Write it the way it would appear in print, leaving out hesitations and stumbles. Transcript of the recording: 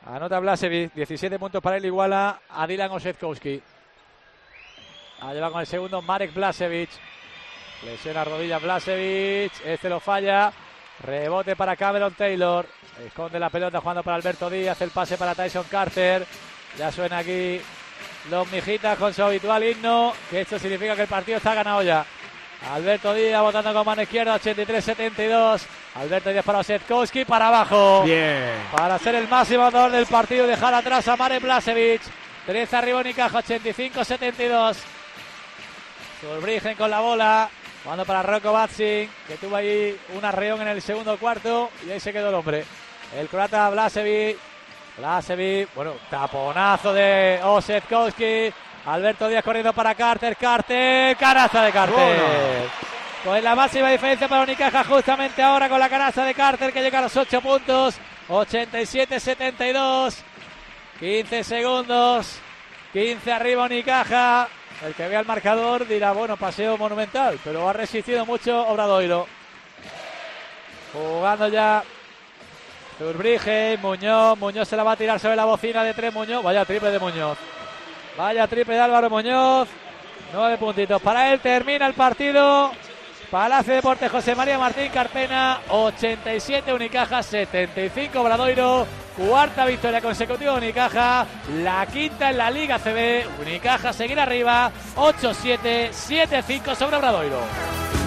Anota Blažević, 17 puntos para él, iguala a Dylan Osetkowski. Allá va con el segundo Marek Blažević. Lesiona rodilla Blažević, este lo falla. Rebote para Cameron Taylor. Esconde la pelota jugando para Alberto Díaz. El pase para Tyson Carter. Ya suena aquí los mijitas con su habitual himno, que esto significa que el partido está ganado ya. Alberto Díaz botando con mano izquierda, 83-72. Alberto Díaz para Osetkowski, para abajo. Bien. Para ser el máximo anotador del partido y dejar atrás a Marek Blažević. 13 arriba Unicaja, 85-72. Zurbriggen con la bola. Jugando para Rocco Bacin, que tuvo ahí un arreón en el segundo cuarto. Y ahí se quedó el hombre. El croata Blažević, bueno, taponazo de Osetkowski. Alberto Díaz corriendo para Carter, canasta de Carter. Bueno. Pues la máxima diferencia para Unicaja justamente ahora con la canasta de Carter, que llega a los 8 puntos. 87-72. 15 segundos. 15 arriba Unicaja. El que vea el marcador dirá, bueno, paseo monumental, pero ha resistido mucho Obradoiro. Jugando ya Zurbriggen, Muñoz se la va a tirar sobre la bocina de 3 Muñoz. Vaya triple de Muñoz. Vaya triple de Álvaro Muñoz. 9 puntitos para él. Termina el partido. Palacio Deportes José María Martín Carpena. 87 Unicaja, 75 Obradoiro. Cuarta victoria consecutiva de Unicaja. La quinta en la Liga CB. Unicaja seguir arriba. 8-7, 7-5 sobre Obradoiro.